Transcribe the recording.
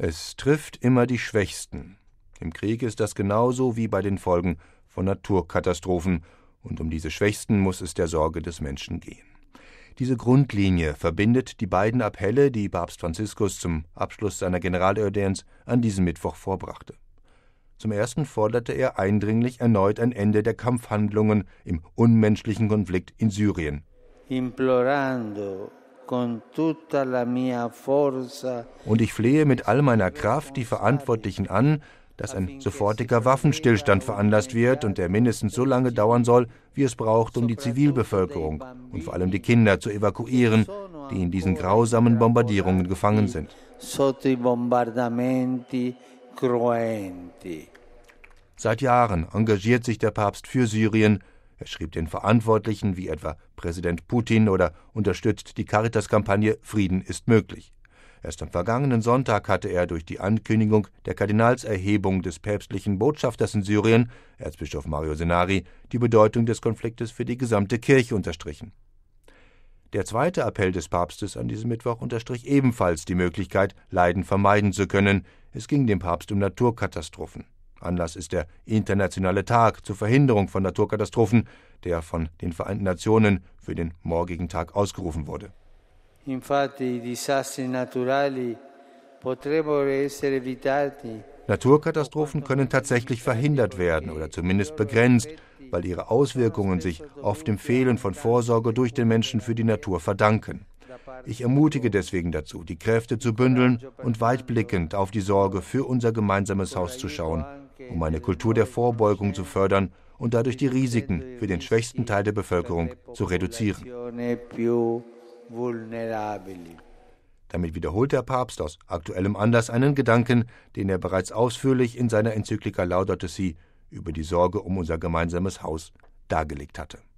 Es trifft immer die Schwächsten. Im Krieg ist das genauso wie bei den Folgen von Naturkatastrophen, und um diese Schwächsten muss es der Sorge des Menschen gehen. Diese Grundlinie verbindet die beiden Appelle, die Papst Franziskus zum Abschluss seiner Generalaudienz an diesem Mittwoch vorbrachte. Zum ersten forderte er eindringlich erneut ein Ende der Kampfhandlungen im unmenschlichen Konflikt in Syrien. Und ich flehe mit all meiner Kraft die Verantwortlichen an, dass ein sofortiger Waffenstillstand veranlasst wird und der mindestens so lange dauern soll, wie es braucht, um die Zivilbevölkerung und vor allem die Kinder zu evakuieren, die in diesen grausamen Bombardierungen gefangen sind. Seit Jahren engagiert sich der Papst für Syrien. Er schrieb den Verantwortlichen, wie etwa Präsident Putin, oder unterstützt die Caritas-Kampagne Frieden ist möglich. Erst am vergangenen Sonntag hatte er durch die Ankündigung der Kardinalserhebung des päpstlichen Botschafters in Syrien, Erzbischof Mario Senari, die Bedeutung des Konfliktes für die gesamte Kirche unterstrichen. Der zweite Appell des Papstes an diesem Mittwoch unterstrich ebenfalls die Möglichkeit, Leiden vermeiden zu können. Es ging dem Papst um Naturkatastrophen. Anlass ist der Internationale Tag zur Verhinderung von Naturkatastrophen, der von den Vereinten Nationen für den morgigen Tag ausgerufen wurde. Naturkatastrophen können tatsächlich verhindert werden oder zumindest begrenzt, weil ihre Auswirkungen sich oft dem Fehlen von Vorsorge durch den Menschen für die Natur verdanken. Ich ermutige deswegen dazu, die Kräfte zu bündeln und weitblickend auf die Sorge für unser gemeinsames Haus zu schauen, um eine Kultur der Vorbeugung zu fördern und dadurch die Risiken für den schwächsten Teil der Bevölkerung zu reduzieren. Damit wiederholt der Papst aus aktuellem Anlass einen Gedanken, den er bereits ausführlich in seiner Enzyklika Laudato Si über die Sorge um unser gemeinsames Haus dargelegt hatte.